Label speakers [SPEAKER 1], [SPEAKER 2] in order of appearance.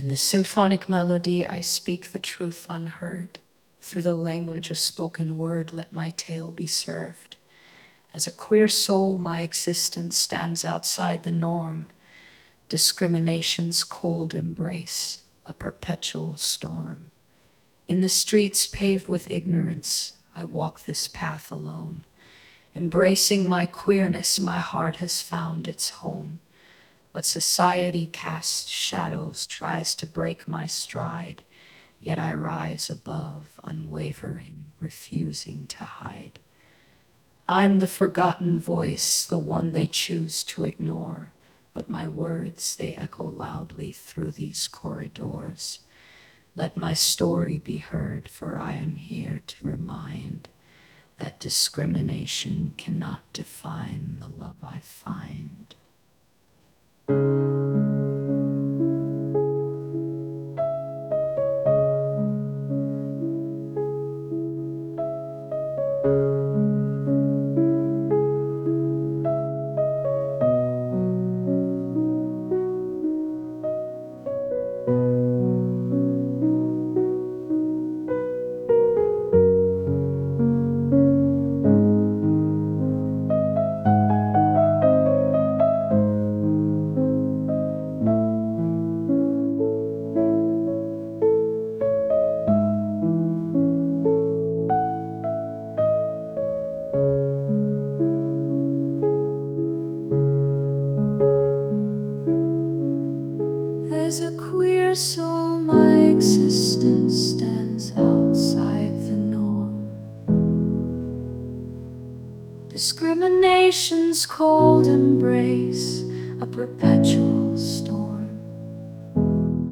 [SPEAKER 1] In the symphonic melody, I speak the truth unheard. Through the language of spoken word, let my tale be served. As a queer soul, my existence stands outside the norm. Discrimination's cold embrace, a perpetual storm. In the streets paved with ignorance, I walk this path alone. Embracing my queerness, my heart has found its home. But society casts shadows, tries to break my stride. Yet I rise above, unwavering, refusing to hide. I'm the forgotten voice, the one they choose to ignore. But my words, they echo loudly through these corridors. Let my story be heard, for I am here to remind that discrimination cannot define the love I find. As a queer soul, my existence stands outside the norm. Discrimination's cold embrace, a perpetual